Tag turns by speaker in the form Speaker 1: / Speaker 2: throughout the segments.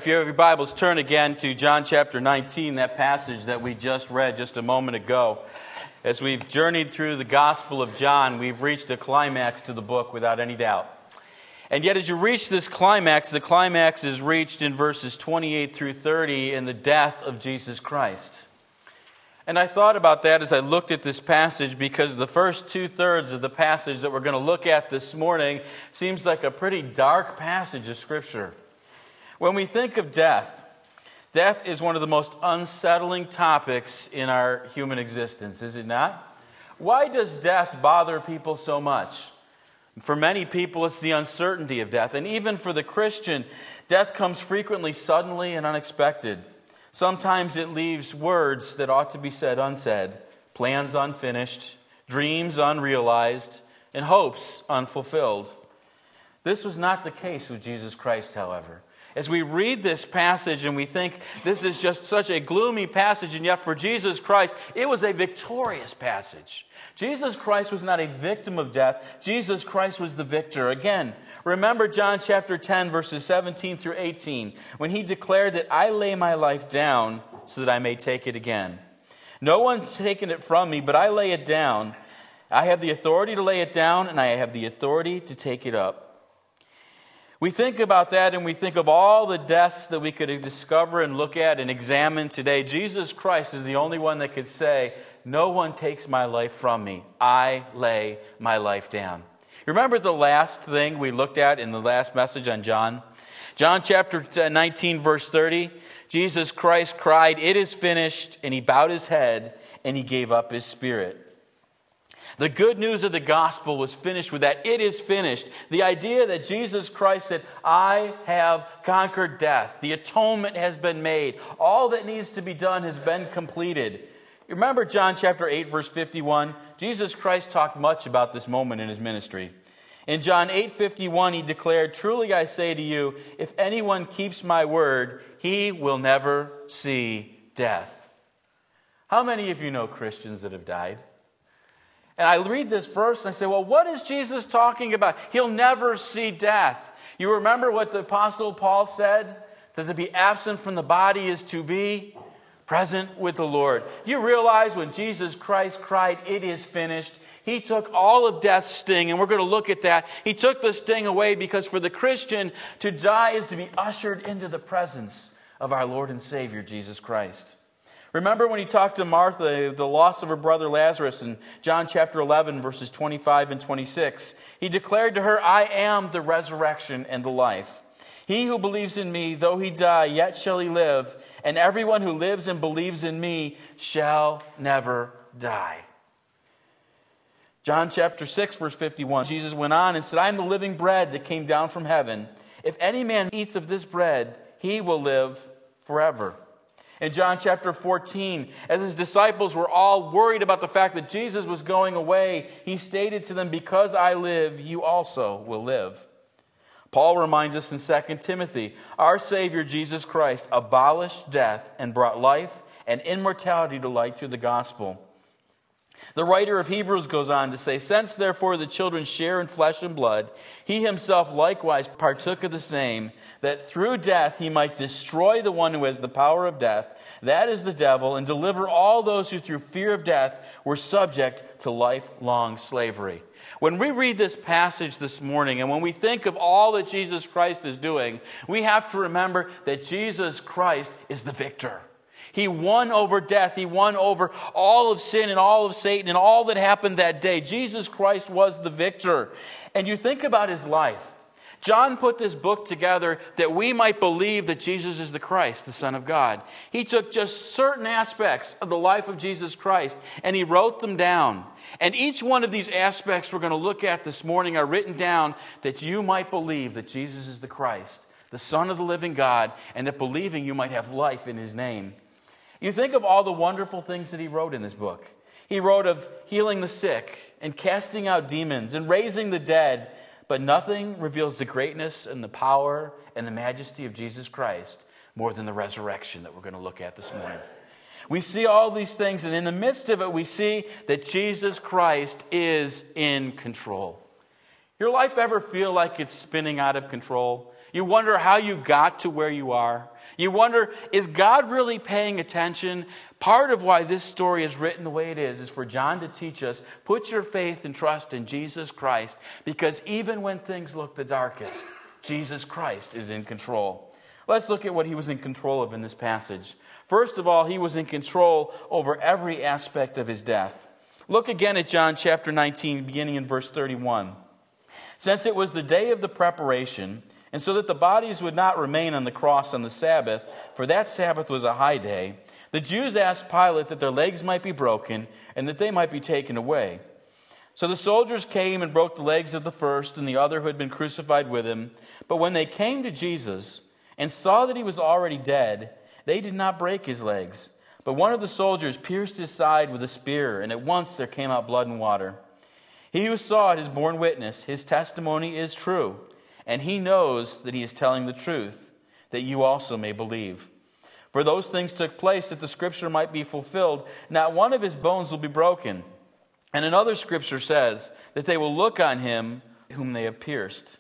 Speaker 1: If you have your Bibles, turn again to John chapter 19, that passage that we just read just a moment ago. As we've journeyed through the Gospel of John, we've reached a climax to the book without any doubt. And yet as you reach this climax, the climax is reached in verses 28 through 30 in the death of Jesus Christ. And I thought about that as I looked at this passage because the first two-thirds of the passage that we're going to look at this morning seems like a pretty dark passage of Scripture. When we think of death, death is one of the most unsettling topics in our human existence, is it not? Why does death bother people so much? For many people, it's the uncertainty of death. And even for the Christian, death comes frequently suddenly and unexpected. Sometimes it leaves words that ought to be said unsaid, plans unfinished, dreams unrealized, and hopes unfulfilled. This was not the case with Jesus Christ, however. As we read this passage and we think this is just such a gloomy passage, and yet for Jesus Christ, it was a victorious passage. Jesus Christ was not a victim of death. Jesus Christ was the victor. Again, remember John chapter 10, verses 17 through 18, when he declared that I lay my life down so that I may take it again. No one's taken it from me, but I lay it down. I have the authority to lay it down, and I have the authority to take it up. We think about that and we think of all the deaths that we could discover and look at and examine today. Jesus Christ is the only one that could say, no one takes my life from me. I lay my life down. Remember the last thing we looked at in the last message on John? John chapter 19, verse 30. Jesus Christ cried, "It is finished," and he bowed his head and he gave up his spirit. The good news of the gospel was finished with that. It is finished. The idea that Jesus Christ said, I have conquered death. The atonement has been made. All that needs to be done has been completed. Remember John chapter 8, verse 51? Jesus Christ talked much about this moment in his ministry. In John 8:51, he declared, "Truly I say to you, if anyone keeps my word, he will never see death." How many of you know Christians that have died? And I read this verse and I say, well, what is Jesus talking about? He'll never see death. You remember what the Apostle Paul said? That to be absent from the body is to be present with the Lord. Do you realize when Jesus Christ cried, "It is finished," he took all of death's sting, and we're going to look at that. He took the sting away because for the Christian, to die is to be ushered into the presence of our Lord and Savior, Jesus Christ. Remember when he talked to Martha, the loss of her brother Lazarus in John chapter 11, verses 25 and 26. He declared to her, "I am the resurrection and the life. He who believes in me, though he die, yet shall he live. And everyone who lives and believes in me shall never die." John chapter 6, verse 51. Jesus went on and said, "I am the living bread that came down from heaven. If any man eats of this bread, he will live forever." In John chapter 14, as his disciples were all worried about the fact that Jesus was going away, he stated to them, "Because I live, you also will live." Paul reminds us in 2 Timothy, our Savior Jesus Christ abolished death and brought life and immortality to light through the gospel. The writer of Hebrews goes on to say, "Since therefore the children share in flesh and blood, he himself likewise partook of the same, that through death he might destroy the one who has the power of death, that is the devil, and deliver all those who through fear of death were subject to lifelong slavery." When we read this passage this morning, and when we think of all that Jesus Christ is doing, we have to remember that Jesus Christ is the victor. He won over death. He won over all of sin and all of Satan and all that happened that day. Jesus Christ was the victor. And you think about his life. John put this book together that we might believe that Jesus is the Christ, the Son of God. He took just certain aspects of the life of Jesus Christ and he wrote them down. And each one of these aspects we're going to look at this morning are written down that you might believe that Jesus is the Christ, the Son of the living God, and that believing you might have life in his name. You think of all the wonderful things that he wrote in this book. He wrote of healing the sick and casting out demons and raising the dead, but nothing reveals the greatness and the power and the majesty of Jesus Christ more than the resurrection that we're going to look at this morning. We see all these things, and in the midst of it, we see that Jesus Christ is in control. Your life ever feel like it's spinning out of control? You wonder how you got to where you are. You wonder, is God really paying attention? Part of why this story is written the way it is for John to teach us, put your faith and trust in Jesus Christ, because even when things look the darkest, Jesus Christ is in control. Let's look at what he was in control of in this passage. First of all, he was in control over every aspect of his death. Look again at John chapter 19, beginning in verse 31. Since it was the day of the preparation, and so that the bodies would not remain on the cross on the Sabbath, for that Sabbath was a high day, the Jews asked Pilate that their legs might be broken and that they might be taken away. So the soldiers came and broke the legs of the first and the other who had been crucified with him. But when they came to Jesus and saw that he was already dead, they did not break his legs. But one of the soldiers pierced his side with a spear, and at once there came out blood and water. He who saw it is borne witness. His testimony is true. And he knows that he is telling the truth, that you also may believe. For those things took place that the scripture might be fulfilled. Not one of his bones will be broken. And another scripture says that they will look on him whom they have pierced.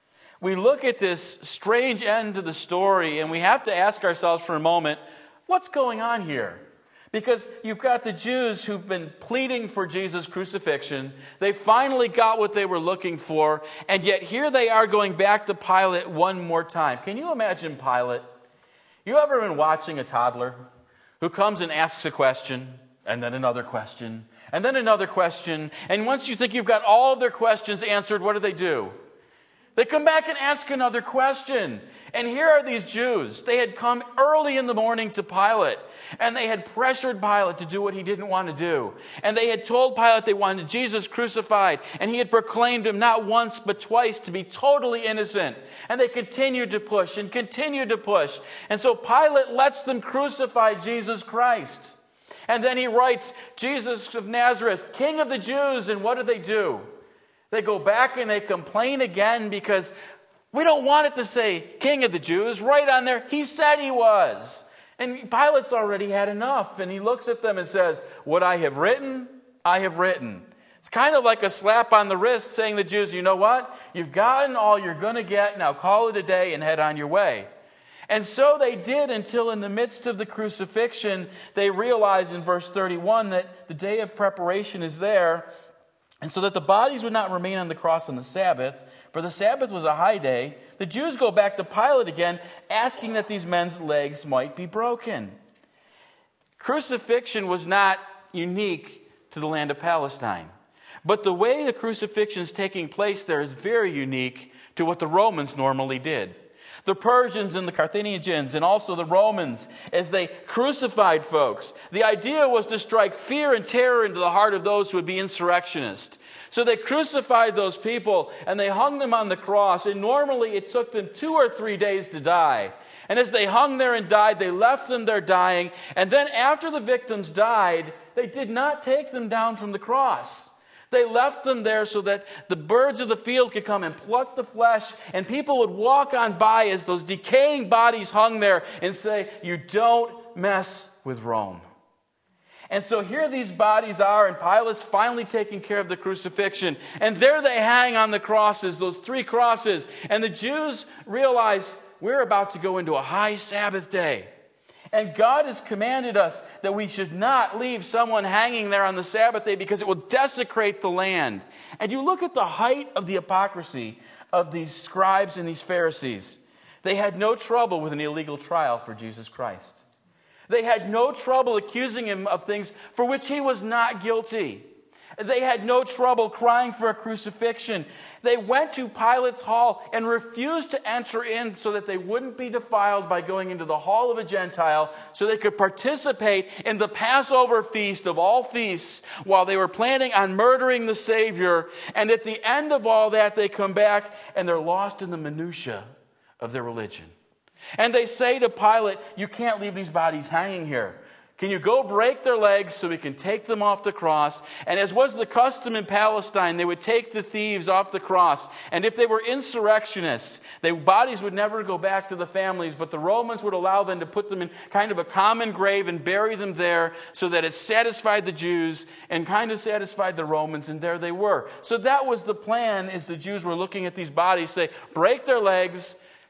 Speaker 1: We look at this strange end to the story, and we have to ask ourselves for a moment, what's going on here? Because you've got the Jews who've been pleading for Jesus' crucifixion. They finally got what they were looking for. And yet here they are going back to Pilate one more time. Can you imagine Pilate? You ever been watching a toddler who comes and asks a question, and then another question, and then another question. And once you think you've got all of their questions answered, what do? They come back and ask another question. And here are these Jews. They had come early in the morning to Pilate, and they had pressured Pilate to do what he didn't want to do. And they had told Pilate they wanted Jesus crucified, and he had proclaimed him not once but twice to be totally innocent. And they continued to push and continued to push. And so Pilate lets them crucify Jesus Christ. And then he writes, Jesus of Nazareth, King of the Jews. And what do? They go back and they complain again because we don't want it to say King of the Jews. Right on there, he said he was. And Pilate's already had enough. And he looks at them and says, what I have written, I have written. It's kind of like a slap on the wrist saying to the Jews, you know what? You've gotten all you're going to get. Now call it a day and head on your way. And so they did until in the midst of the crucifixion, they realized in verse 31 that the day of preparation is there. And so that the bodies would not remain on the cross on the Sabbath, for the Sabbath was a high day, the Jews go back to Pilate again, asking that these men's legs might be broken. Crucifixion was not unique to the land of Palestine. But the way the crucifixion is taking place there is very unique to what the Romans normally did. The Persians and the Carthaginians and also the Romans, as they crucified folks, the idea was to strike fear and terror into the heart of those who would be insurrectionists. So they crucified those people and they hung them on the cross. And normally it took them 2 or 3 days to die. And as they hung there and died, they left them there dying. And then after the victims died, they did not take them down from the cross. They left them there so that the birds of the field could come and pluck the flesh, and people would walk on by as those decaying bodies hung there and say, you don't mess with Rome. And so here these bodies are, and Pilate's finally taking care of the crucifixion. And there they hang on the crosses, those 3 crosses. And the Jews realize we're about to go into a high Sabbath day. And God has commanded us that we should not leave someone hanging there on the Sabbath day because it will desecrate the land. And you look at the height of the hypocrisy of these scribes and these Pharisees. They had no trouble with an illegal trial for Jesus Christ. They had no trouble accusing him of things for which he was not guilty. They had no trouble crying for a crucifixion. They went to Pilate's hall and refused to enter in so that they wouldn't be defiled by going into the hall of a Gentile, so they could participate in the Passover feast of all feasts while they were planning on murdering the Savior. And at the end of all that, they come back and they're lost in the minutia of their religion. And they say to Pilate, you can't leave these bodies hanging here. Can you go break their legs so we can take them off the cross? And as was the custom in Palestine, they would take the thieves off the cross. And if they were insurrectionists, their bodies would never go back to the families, but the Romans would allow them to put them in kind of a common grave and bury them there so that it satisfied the Jews and kind of satisfied the Romans, and there they were. So that was the plan, as the Jews were looking at these bodies, say, break their legs,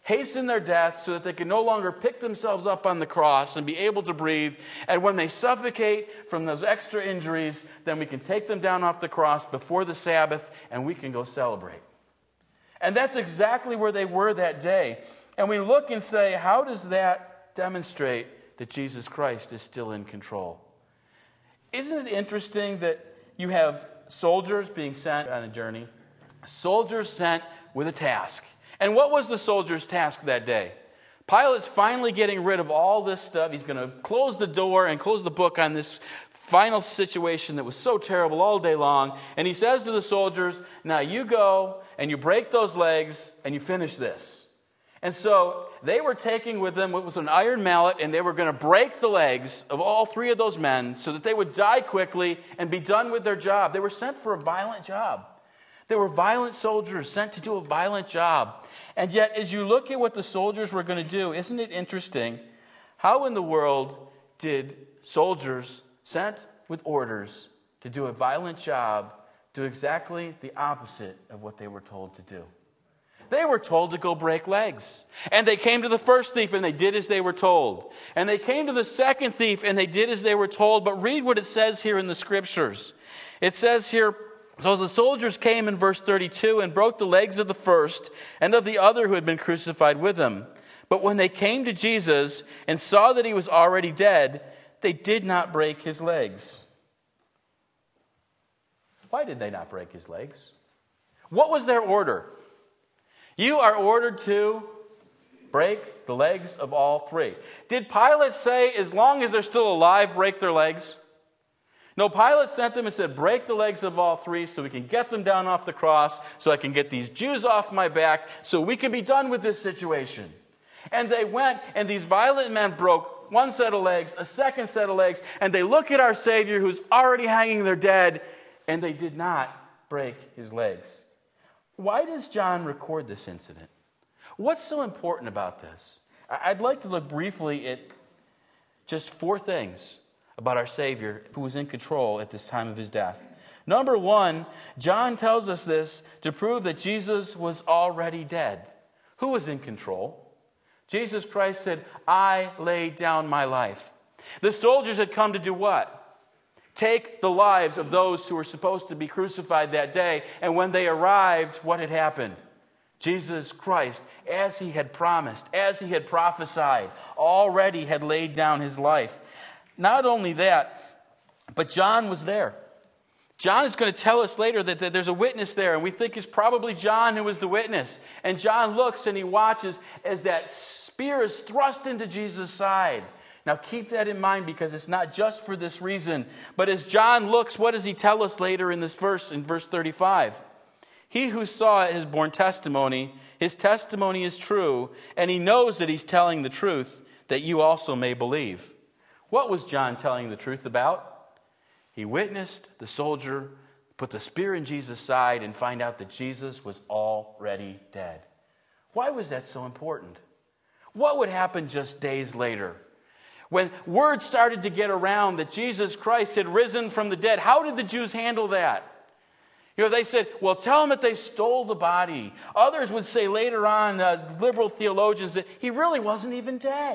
Speaker 1: hasten their death so that they can no longer pick themselves up on the cross and be able to breathe. And when they suffocate from those extra injuries, then we can take them down off the cross before the Sabbath and we can go celebrate. And that's exactly where they were that day. And we look and say, how does that demonstrate that Jesus Christ is still in control? Isn't it interesting that you have soldiers being sent on a journey, soldiers sent with a task? And what was the soldier's task that day? Pilate's finally getting rid of all this stuff. He's going to close the door and close the book on this final situation that was so terrible all day long. And he says to the soldiers, now you go and you break those legs and you finish this. And so they were taking with them what was an iron mallet, and they were going to break the legs of all three of those men so that they would die quickly and be done with their job. They were sent for a violent job. They were violent soldiers sent to do a violent job. And yet, as you look at what the soldiers were going to do, isn't it interesting? How in the world did soldiers sent with orders to do a violent job do exactly the opposite of what they were told to do? They were told to go break legs. And they came to the first thief and they did as they were told. And they came to the second thief and they did as they were told. But read what it says here in the scriptures. It says here, so the soldiers came in verse 32 and broke the legs of the first and of the other who had been crucified with him. But when they came to Jesus and saw that he was already dead, they did not break his legs. Why did they not break his legs? What was their order? You are ordered to break the legs of all three. Did Pilate say, as long as they're still alive, break their legs? No, Pilate sent them and said, break the legs of all three so we can get them down off the cross, so I can get these Jews off my back, so we can be done with this situation. And they went, and these violent men broke one set of legs, a second set of legs, and they look at our Savior who's already hanging there dead, and they did not break his legs. Why does John record this incident? What's so important about this? I'd like to look briefly at just four things about our Savior who was in control at this time of his death. Number one, John tells us this to prove that Jesus was already dead. Who was in control? Jesus Christ said, I laid down my life. The soldiers had come to do what? Take the lives of those who were supposed to be crucified that day. And when they arrived, what had happened? Jesus Christ, as he had promised, as he had prophesied, already had laid down his life. Not only that, but John was there. John is going to tell us later that there's a witness there, and we think it's probably John who was the witness. And John looks and he watches as that spear is thrust into Jesus' side. Now keep that in mind, because it's not just for this reason. But as John looks, what does he tell us later in this verse, in verse 35? He who saw it has borne testimony. His testimony is true, and he knows that he's telling the truth, that you also may believe. What was John telling the truth about? He witnessed the soldier put the spear in Jesus' side and find out that Jesus was already dead. Why was that so important? What would happen just days later? When word started to get around that Jesus Christ had risen from the dead, how did the Jews handle that? They said, well, tell them that they stole the body. Others would say later on, liberal theologians, that he really wasn't even dead.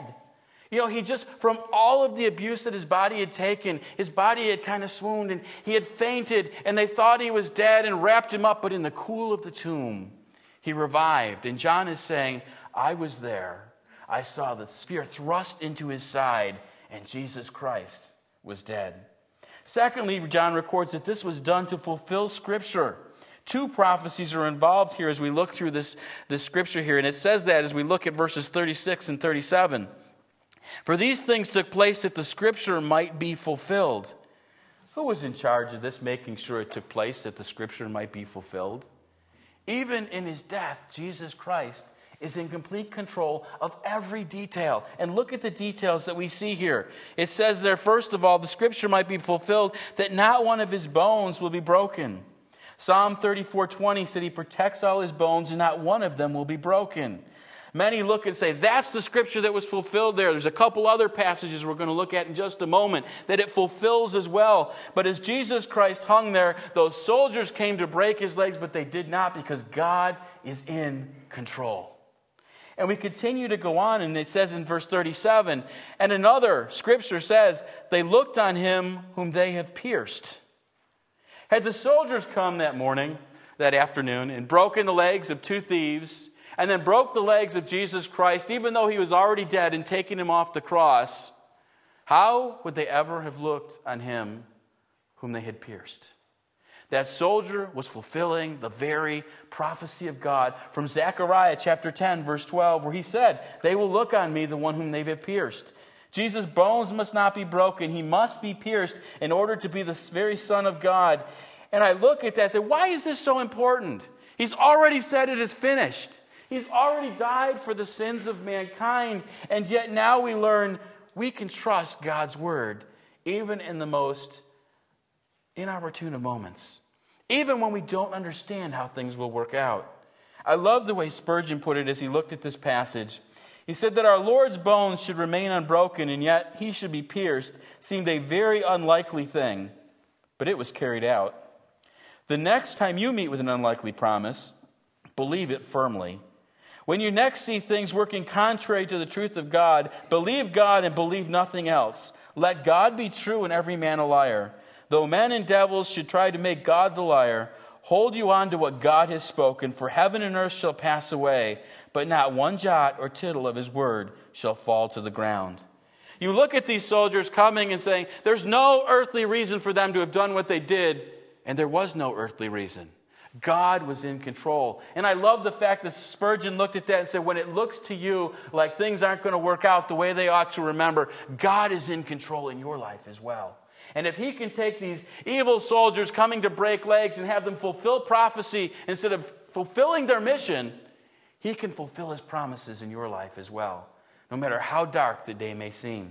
Speaker 1: He just, from all of the abuse that his body had taken, his body had kind of swooned and he had fainted, and they thought he was dead and wrapped him up. But in the cool of the tomb, he revived. And John is saying, I was there. I saw the spear thrust into his side, and Jesus Christ was dead. Secondly, John records that this was done to fulfill Scripture. Two prophecies are involved here as we look through this Scripture here. And it says that as we look at verses 36 and 37. For these things took place that the Scripture might be fulfilled. Who was in charge of this, making sure it took place that the Scripture might be fulfilled? Even in his death, Jesus Christ is in complete control of every detail. And look at the details that we see here. It says there, first of all, the Scripture might be fulfilled that not one of his bones will be broken. Psalm 34:20 said he protects all his bones and not one of them will be broken. Many look and say, that's the Scripture that was fulfilled there. There's a couple other passages we're going to look at in just a moment that it fulfills as well. But as Jesus Christ hung there, those soldiers came to break his legs, but they did not, because God is in control. And we continue to go on, and it says in verse 37, and another scripture says, they looked on him whom they have pierced. Had the soldiers come that afternoon, and broken the legs of two thieves, and then broke the legs of Jesus Christ, even though he was already dead, and taken him off the cross, how would they ever have looked on him whom they had pierced? That soldier was fulfilling the very prophecy of God from Zechariah chapter 10, verse 12, where he said, they will look on me, the one whom they have pierced. Jesus' bones must not be broken. He must be pierced in order to be the very Son of God. And I look at that and say, why is this so important? He's already said it is finished. He's already died for the sins of mankind. And yet now we learn we can trust God's word, even in the most inopportune of moments, even when we don't understand how things will work out. I love the way Spurgeon put it as he looked at this passage. He said that our Lord's bones should remain unbroken, and yet he should be pierced seemed a very unlikely thing, but it was carried out. The next time you meet with an unlikely promise, believe it firmly. When you next see things working contrary to the truth of God, believe God and believe nothing else. Let God be true and every man a liar. Though men and devils should try to make God the liar, hold you on to what God has spoken, for heaven and earth shall pass away, but not one jot or tittle of his word shall fall to the ground. You look at these soldiers coming and saying, there's no earthly reason for them to have done what they did, and there was no earthly reason. God was in control. And I love the fact that Spurgeon looked at that and said, when it looks to you like things aren't going to work out the way they ought to, remember, God is in control in your life as well. And if he can take these evil soldiers coming to break legs and have them fulfill prophecy instead of fulfilling their mission, he can fulfill his promises in your life as well, no matter how dark the day may seem.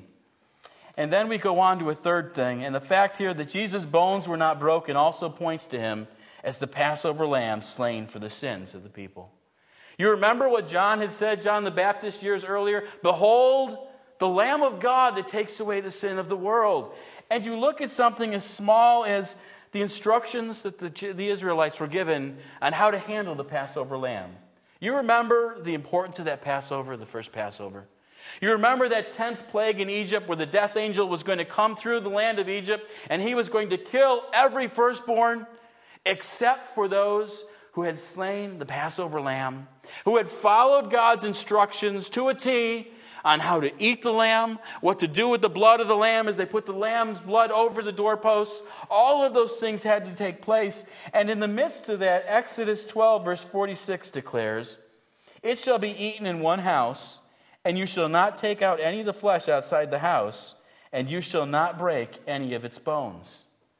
Speaker 1: And then we go on to a third thing, and the fact here that Jesus' bones were not broken also points to him as the Passover lamb slain for the sins of the people. You remember what John had said, John the Baptist, years earlier? Behold, the Lamb of God that takes away the sin of the world. And you look at something as small as the instructions that the Israelites were given on how to handle the Passover lamb. You remember the importance of that Passover, the first Passover. You remember that 10th plague in Egypt where the death angel was going to come through the land of Egypt and he was going to kill every firstborn except for those who had slain the Passover lamb, who had followed God's instructions to a T on how to eat the lamb, what to do with the blood of the lamb as they put the lamb's blood over the doorposts. All of those things had to take place. And in the midst of that, Exodus 12, verse 46 declares, it shall be eaten in one house, and you shall not take out any of the flesh outside the house, and you shall not break any of its bones.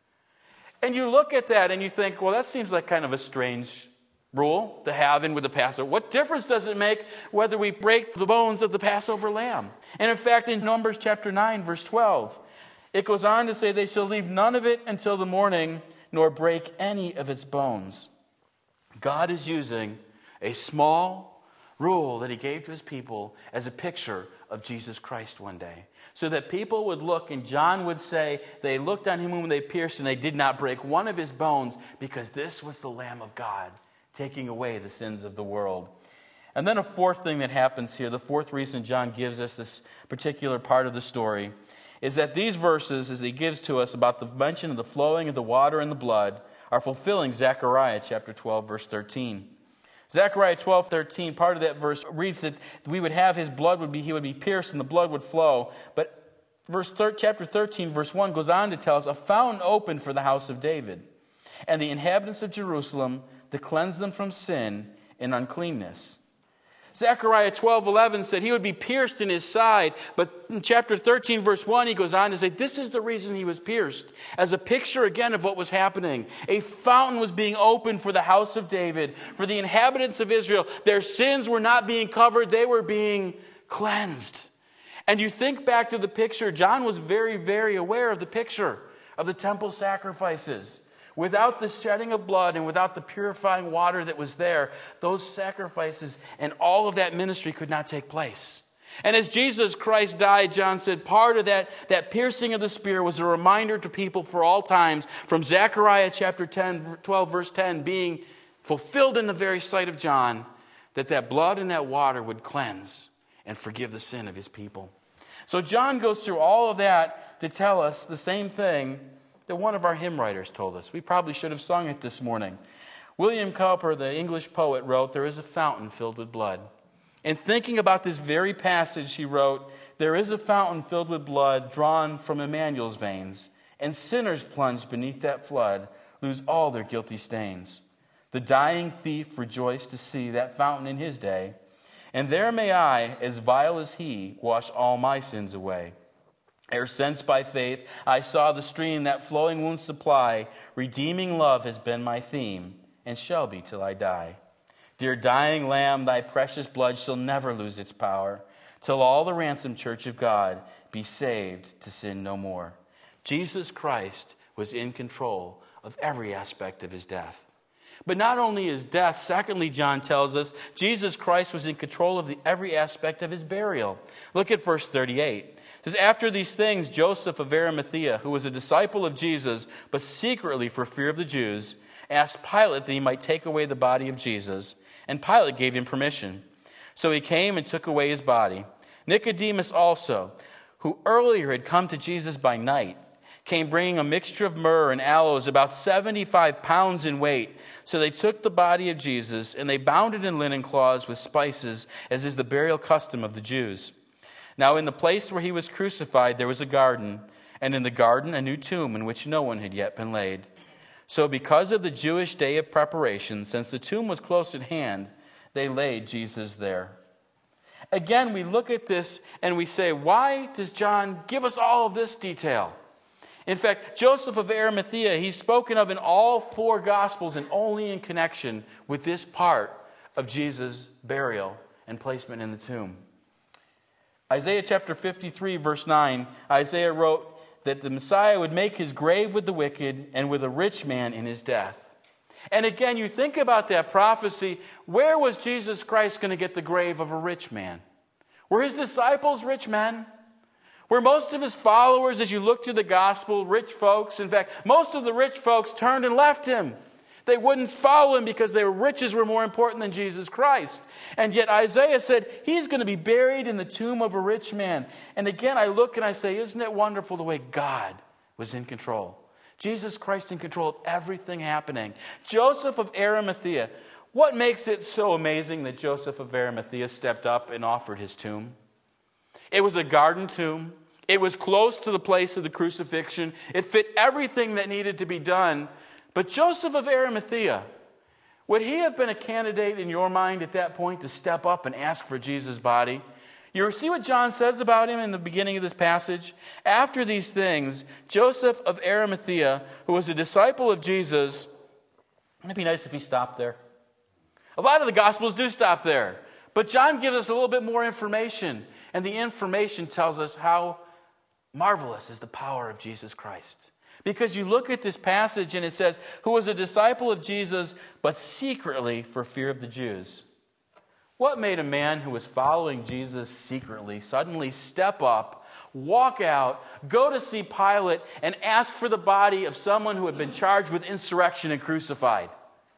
Speaker 1: And you look at that and you think, well, that seems like kind of a strange rule to have in with the Passover. What difference does it make whether we break the bones of the Passover lamb? And in fact, in Numbers chapter 9, verse 12, it goes on to say, they shall leave none of it until the morning, nor break any of its bones. God is using a small rule that he gave to his people as a picture of Jesus Christ one day. So that people would look, and John would say, they looked on him whom they pierced, and they did not break one of his bones, because this was the Lamb of God, taking away the sins of the world. And then a fourth thing that happens here, the fourth reason John gives us this particular part of the story, is that these verses, as he gives to us about the mention of the flowing of the water and the blood, are fulfilling Zechariah chapter 12, verse 13. Zechariah 12:13, part of that verse reads that we would have his blood he would be pierced and the blood would flow. But chapter 13, verse 1 goes on to tell us, a fountain opened for the house of David and the inhabitants of Jerusalem to cleanse them from sin and uncleanness. Zechariah 12:11 said he would be pierced in his side. But in chapter 13, verse 1, he goes on to say this is the reason he was pierced. As a picture again of what was happening. A fountain was being opened for the house of David, for the inhabitants of Israel. Their sins were not being covered, they were being cleansed. And you think back to the picture, John was very, very aware of the picture of the temple sacrifices. Without the shedding of blood and without the purifying water that was there, those sacrifices and all of that ministry could not take place. And as Jesus Christ died, John said, part of that piercing of the spear was a reminder to people for all times from Zechariah chapter 12, verse 10 being fulfilled in the very sight of John, that blood and that water would cleanse and forgive the sin of his people. So John goes through all of that to tell us the same thing that one of our hymn writers told us. We probably should have sung it this morning. William Cowper, the English poet, wrote, "There is a fountain filled with blood." And thinking about this very passage, he wrote, "There is a fountain filled with blood drawn from Emmanuel's veins, and sinners plunged beneath that flood lose all their guilty stains. The dying thief rejoiced to see that fountain in his day, and there may I, as vile as he, wash all my sins away. Ere since by faith I saw the stream that flowing wounds supply, redeeming love has been my theme, and shall be till I die. Dear dying Lamb, thy precious blood shall never lose its power, till all the ransomed church of God be saved to sin no more." Jesus Christ was in control of every aspect of his death. But not only his death, secondly, John tells us, Jesus Christ was in control of every aspect of his burial. Look at verse 38. It says, "After these things, Joseph of Arimathea, who was a disciple of Jesus, but secretly for fear of the Jews, asked Pilate that he might take away the body of Jesus, and Pilate gave him permission. So he came and took away his body. Nicodemus also, who earlier had come to Jesus by night, came bringing a mixture of myrrh and aloes, about 75 pounds in weight. So they took the body of Jesus, and they bound it in linen cloths with spices, as is the burial custom of the Jews. Now in the place where he was crucified there was a garden, and in the garden a new tomb in which no one had yet been laid. So because of the Jewish day of preparation, since the tomb was close at hand, they laid Jesus there." Again, we look at this and we say, why does John give us all of this detail? In fact, Joseph of Arimathea, he's spoken of in all four Gospels and only in connection with this part of Jesus' burial and placement in the tomb. Isaiah chapter 53, verse 9, Isaiah wrote that the Messiah would make his grave with the wicked and with a rich man in his death. And again, you think about that prophecy, where was Jesus Christ going to get the grave of a rich man? Were his disciples rich men? Were most of his followers, as you look through the gospel, rich folks? In fact, most of the rich folks turned and left him. They wouldn't follow him because their riches were more important than Jesus Christ. And yet Isaiah said he's going to be buried in the tomb of a rich man. And again, I look and I say, isn't it wonderful the way God was in control? Jesus Christ in control of everything happening. Joseph of Arimathea. What makes it so amazing that Joseph of Arimathea stepped up and offered his tomb? It was a garden tomb. It was close to the place of the crucifixion. It fit everything that needed to be done. But Joseph of Arimathea, would he have been a candidate in your mind at that point to step up and ask for Jesus' body? You see what John says about him in the beginning of this passage? After these things, Joseph of Arimathea, who was a disciple of Jesus, wouldn't it be nice if he stopped there? A lot of the Gospels do stop there. But John gives us a little bit more information. And the information tells us how marvelous is the power of Jesus Christ. Because you look at this passage and it says, who was a disciple of Jesus, but secretly for fear of the Jews. What made a man who was following Jesus secretly suddenly step up, walk out, go to see Pilate, and ask for the body of someone who had been charged with insurrection and crucified?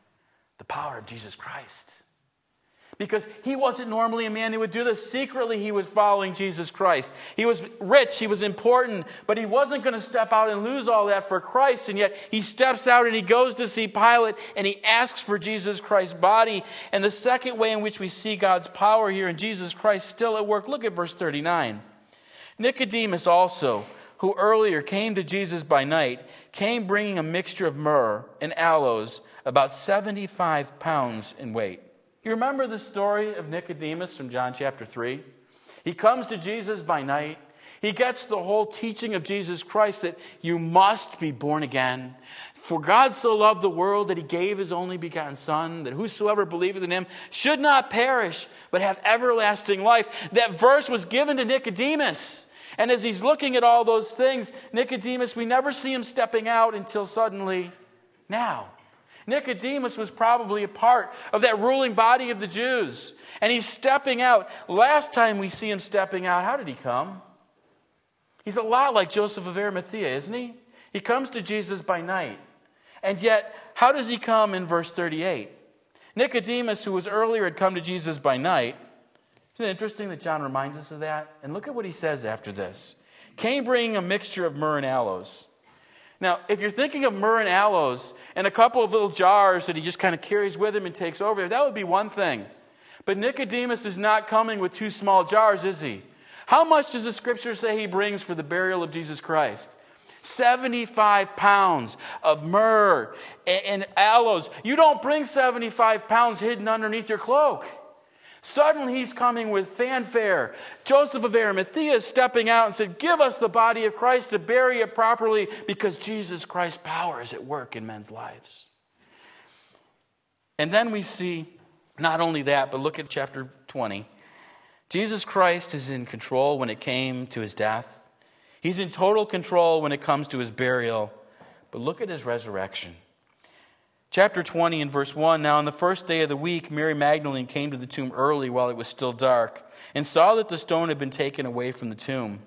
Speaker 1: The power of Jesus Christ. Because he wasn't normally a man who would do this. Secretly, he was following Jesus Christ. He was rich, he was important, but he wasn't going to step out and lose all that for Christ. And yet, he steps out and he goes to see Pilate and he asks for Jesus Christ's body. And the second way in which we see God's power here and Jesus Christ still at work, look at verse 39. Nicodemus also, who earlier came to Jesus by night, came bringing a mixture of myrrh and aloes, about 75 pounds in weight. You remember the story of Nicodemus from John chapter 3? He comes to Jesus by night. He gets the whole teaching of Jesus Christ that you must be born again. For God so loved the world that he gave his only begotten Son, that whosoever believeth in him should not perish, but have everlasting life. That verse was given to Nicodemus. And as he's looking at all those things, Nicodemus, we never see him stepping out until suddenly now. Nicodemus was probably a part of that ruling body of the Jews. And he's stepping out. Last time we see him stepping out, how did he come? He's a lot like Joseph of Arimathea, isn't he? He comes to Jesus by night. And yet, how does he come in verse 38? Nicodemus, who was earlier had come to Jesus by night. Isn't it interesting that John reminds us of that? And look at what he says after this. Came bringing a mixture of myrrh and aloes. Now, if you're thinking of myrrh and aloes and a couple of little jars that he just kind of carries with him and takes over, that would be one thing. But Nicodemus is not coming with 2 small jars, is he? How much does the Scripture say he brings for the burial of Jesus Christ? 75 pounds of myrrh and aloes. You don't bring 75 pounds hidden underneath your cloak. Suddenly he's coming with fanfare. Joseph of Arimathea stepping out and said, give us the body of Christ to bury it properly because Jesus Christ's power is at work in men's lives. And then we see not only that, but look at chapter 20. Jesus Christ is in control when it came to his death. He's in total control when it comes to his burial. But look at his resurrection. Chapter 20 and verse 1, now on the first day of the week, Mary Magdalene came to the tomb early while it was still dark and saw that the stone had been taken away from the tomb.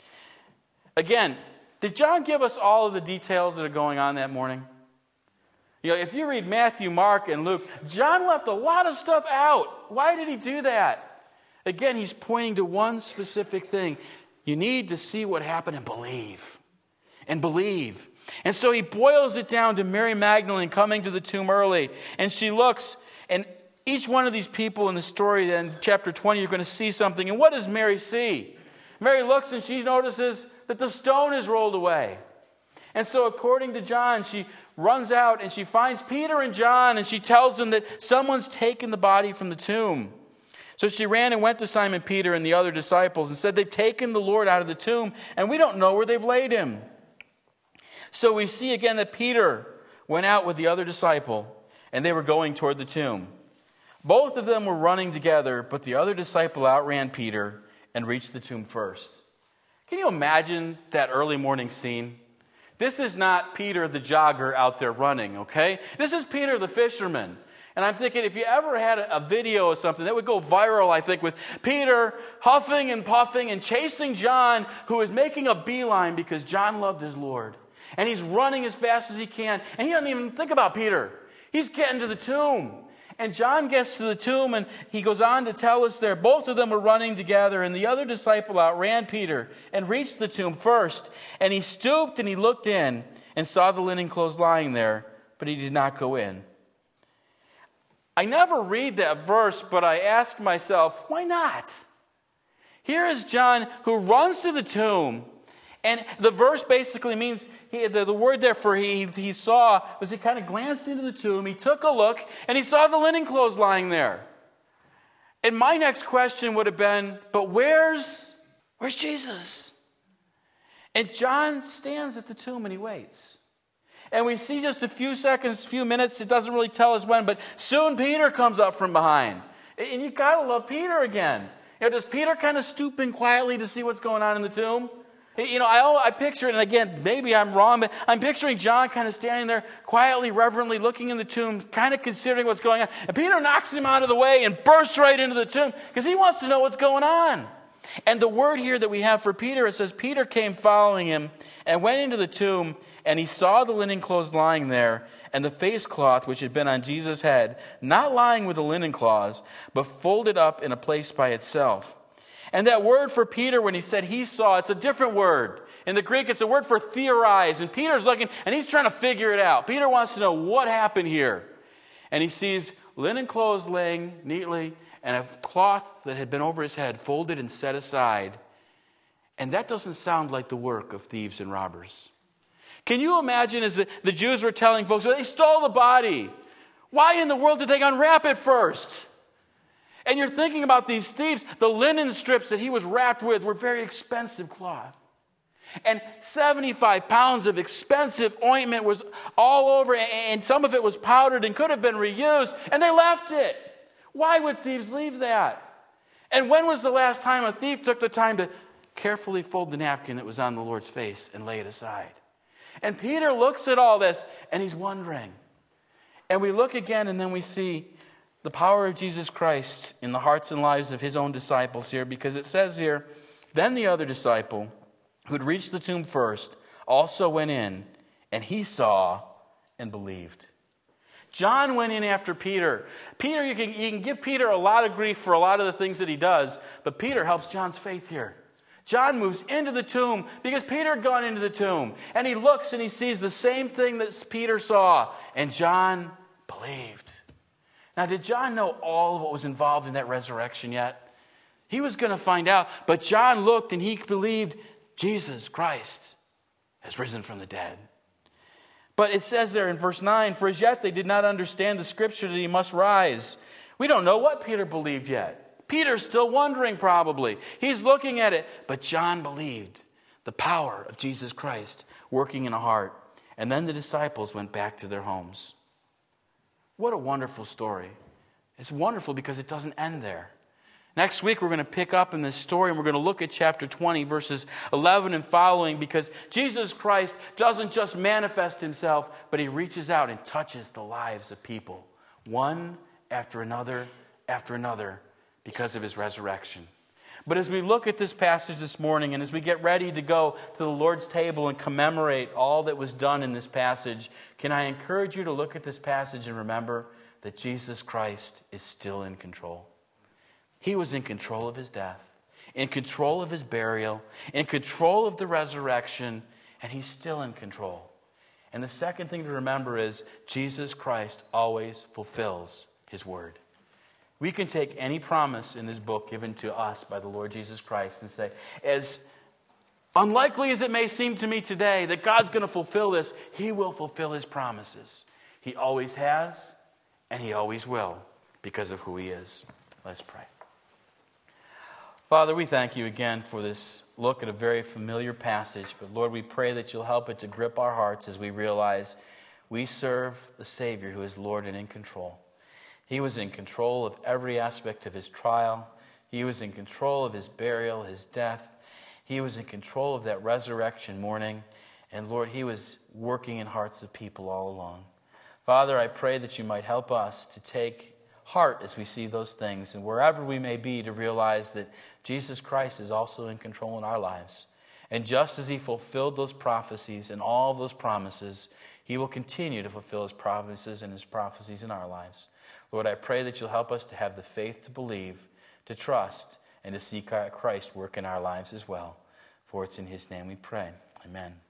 Speaker 1: Again, did John give us all of the details that are going on that morning? You know, if you read Matthew, Mark, and Luke, John left a lot of stuff out. Why did he do that? Again, he's pointing to one specific thing. You need to see what happened and believe. And believe. And so he boils it down to Mary Magdalene coming to the tomb early. And she looks, and each one of these people in the story, in chapter 20, you're going to see something. And what does Mary see? Mary looks and she notices that the stone is rolled away. And so according to John, she runs out and she finds Peter and John, and she tells them that someone's taken the body from the tomb. So she ran and went to Simon Peter and the other disciples and said, they've taken the Lord out of the tomb, and we don't know where they've laid him. So we see again that Peter went out with the other disciple, and they were going toward the tomb. Both of them were running together, but the other disciple outran Peter and reached the tomb first. Can you imagine that early morning scene? This is not Peter the jogger out there running, okay? This is Peter the fisherman. And I'm thinking, if you ever had a video or something, that would go viral, I think, with Peter huffing and puffing and chasing John, who is making a beeline because John loved his Lord. And he's running as fast as he can. And he doesn't even think about Peter. He's getting to the tomb. And John gets to the tomb, and he goes on to tell us there, both of them were running together, and the other disciple outran Peter and reached the tomb first. And he stooped and he looked in and saw the linen clothes lying there, but he did not go in. I never read that verse, but I ask myself, why not? Here is John who runs to the tomb, and the verse basically means, the word there for he saw was he kind of glanced into the tomb, he took a look, and he saw the linen clothes lying there. And my next question would have been, but where's Jesus? And John stands at the tomb and he waits. And we see just a few seconds, few minutes, it doesn't really tell us when, but soon Peter comes up from behind. And you've got to love Peter again. You know, does Peter kind of stoop in quietly to see what's going on in the tomb? You know, I picture it, and again, maybe I'm wrong, but I'm picturing John kind of standing there quietly, reverently looking in the tomb, kind of considering what's going on. And Peter knocks him out of the way and bursts right into the tomb because he wants to know what's going on. And the word here that we have for Peter, it says, Peter came following him and went into the tomb, and he saw the linen clothes lying there, and the face cloth which had been on Jesus' head, not lying with the linen cloths, but folded up in a place by itself. And that word for Peter, when he said he saw, it's a different word. In the Greek, it's a word for theorize. And Peter's looking, and he's trying to figure it out. Peter wants to know what happened here. And he sees linen clothes laying neatly, and a cloth that had been over his head folded and set aside. And that doesn't sound like the work of thieves and robbers. Can you imagine, as the Jews were telling folks, well, they stole the body. Why in the world did they unwrap it first? And you're thinking about these thieves, the linen strips that he was wrapped with were very expensive cloth. And 75 pounds of expensive ointment was all over, and some of it was powdered and could have been reused, and they left it. Why would thieves leave that? And when was the last time a thief took the time to carefully fold the napkin that was on the Lord's face and lay it aside? And Peter looks at all this, and he's wondering. And we look again, and then we see the power of Jesus Christ in the hearts and lives of his own disciples here, because it says here, then the other disciple, who'd reached the tomb first, also went in, and he saw and believed. John went in after Peter. Peter, you can give Peter a lot of grief for a lot of the things that he does, but Peter helps John's faith here. John moves into the tomb because Peter had gone into the tomb. And he looks and he sees the same thing that Peter saw. And John believed. Now, did John know all of what was involved in that resurrection yet? He was going to find out. But John looked and he believed Jesus Christ has risen from the dead. But it says there in verse 9, for as yet they did not understand the scripture that he must rise. We don't know what Peter believed yet. Peter's still wondering probably. He's looking at it. But John believed the power of Jesus Christ working in a heart. And then the disciples went back to their homes. What a wonderful story. It's wonderful because it doesn't end there. Next week, we're going to pick up in this story and we're going to look at chapter 20, verses 11 and following, because Jesus Christ doesn't just manifest himself, but he reaches out and touches the lives of people, one after another, because of his resurrection. But as we look at this passage this morning and as we get ready to go to the Lord's table and commemorate all that was done in this passage, can I encourage you to look at this passage and remember that Jesus Christ is still in control. He was in control of his death, in control of his burial, in control of the resurrection, and he's still in control. And the second thing to remember is Jesus Christ always fulfills his word. We can take any promise in this book given to us by the Lord Jesus Christ and say, as unlikely as it may seem to me today that God's going to fulfill this, he will fulfill his promises. He always has, and he always will, because of who he is. Let's pray. Father, we thank you again for this look at a very familiar passage. But Lord, we pray that you'll help it to grip our hearts as we realize we serve the Savior who is Lord and in control. He was in control of every aspect of his trial. He was in control of his burial, his death. He was in control of that resurrection morning. And Lord, he was working in hearts of people all along. Father, I pray that you might help us to take heart as we see those things, and wherever we may be, to realize that Jesus Christ is also in control in our lives. And just as he fulfilled those prophecies and all of those promises, he will continue to fulfill his promises and his prophecies in our lives. Lord, I pray that you'll help us to have the faith to believe, to trust, and to see Christ work in our lives as well. For it's in his name we pray. Amen.